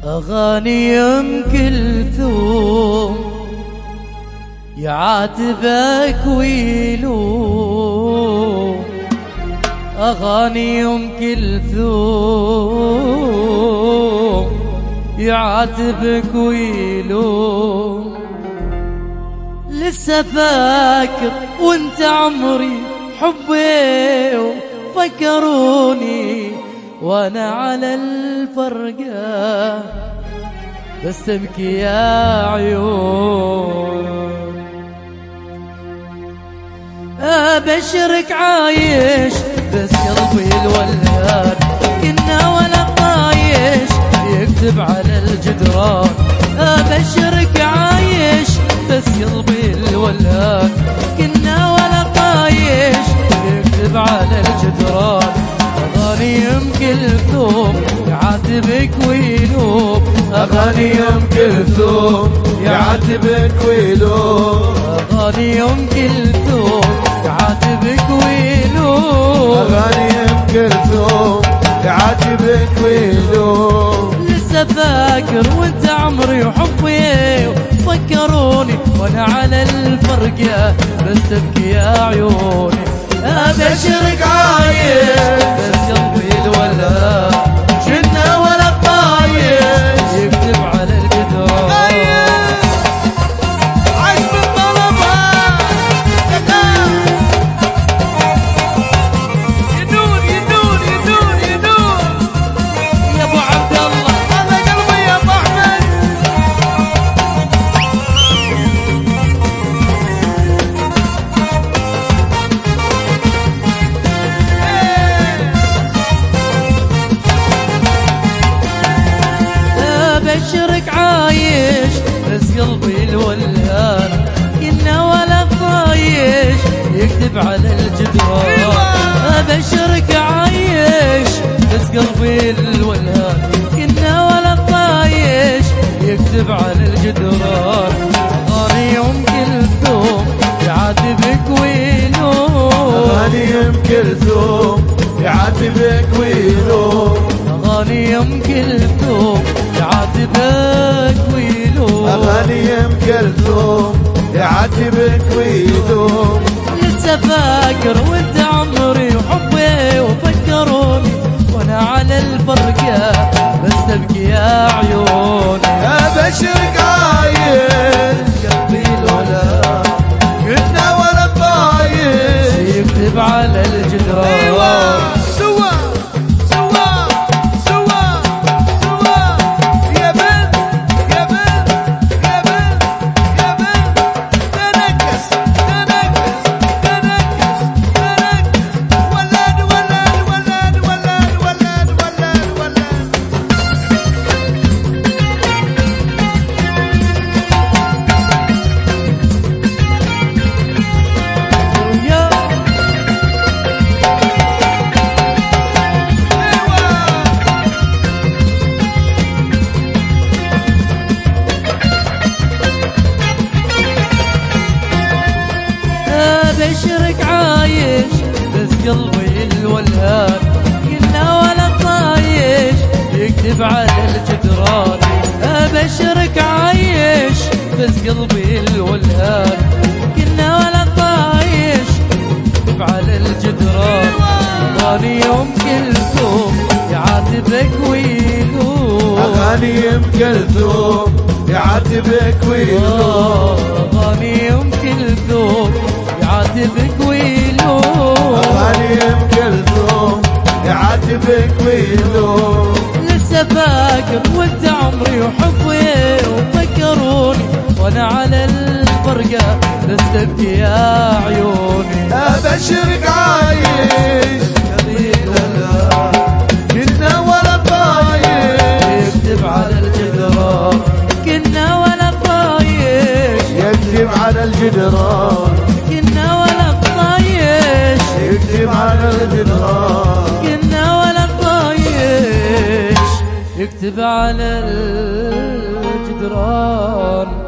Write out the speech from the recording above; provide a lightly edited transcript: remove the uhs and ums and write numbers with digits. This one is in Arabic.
أغاني أم كلثوم يعاتبك ويلوم، أغاني أم كلثوم يعاتبك ويلوم. لسه فاكر وانت عمري حبي وفكروني وانا على الفرقة بس تبكي يا عيون. أبشرك عايش بس قلبي الولهان كنا ولا طايش يكتب على الجدران. أبشرك عايش بس قلبي الولهان كنا ولا طايش يكتب على الجدران. أغاني أم كلثوم يعاتبك ويلوم، أغاني أم كلثوم يعاتبك ويلوم، أغاني أم كلثوم يعاتبك ويلوم، أغاني أم كلثوم يعاتبك ويلوم. لسه فاكر وانت عمري وحبي وفكروني وانا على الفرقة بس تبكي يا عيوني. أبشرك عايش بس قلبي الولهان كنا ولا طايش يكتب على الجدران. عايش بالطلبة يدور يدور يدور يدور يا ابو عبد الله هذا قلبي يا ابو احمد. أبشرك عايش بس قلبي الولهان كنا ولا طايش يكتب على الجدران. أبشرك عايش بس قلبي الولهان كنا ولا طايش يكتب على الجدران. أغاني أم كلثوم يعاتبك ويلوم، أغاني أم كلثوم يعاتبك ويلوم، أغاني أم كلثوم يعاتبك ويلوم، أغاني أم كلثوم يعاتبك ويلوم. لسه فاكر وانت عمري وحبي وفكروني وانا على الفرقة بس تبكي يا عيوني. أبشرك عايش قلبي الولهان كنا ولا طايش يكتب على الجدران. سوا سوا سوا سوا يا بنت يا بنت يا بنت يا بنت تنكس تنكس تنكس تنكس ولاد ولاد ولاد ولاد ولاد ولاد ولاد. يا أبشرك عايش بس قلبي الولهان كنا ولا طايش يكتب على الجدران. أبشرك عايش بس قلبي الولهان كنا ولا طايش يكتب على الجدران. أغاني أم كلثوم يعاتبك ويلوم، أغاني أم كلثوم يعاتبك ويلوم، أغاني أم كلثوم يعاتبك ويلوم، أغاني أم كلثوم يعاتبك ويلوم. لسه فاكر وانت عمري وحبي وفكروني وانا على الفرقة بس تبكي يا عيوني. أبشرك عايش كنا ولا طايش يكتب على الجدران كنا ولا طايش يكتب على الجدران، كنا ولا طايش يكتب على الجدران. كنا ولا طايش يكتب على الجدران.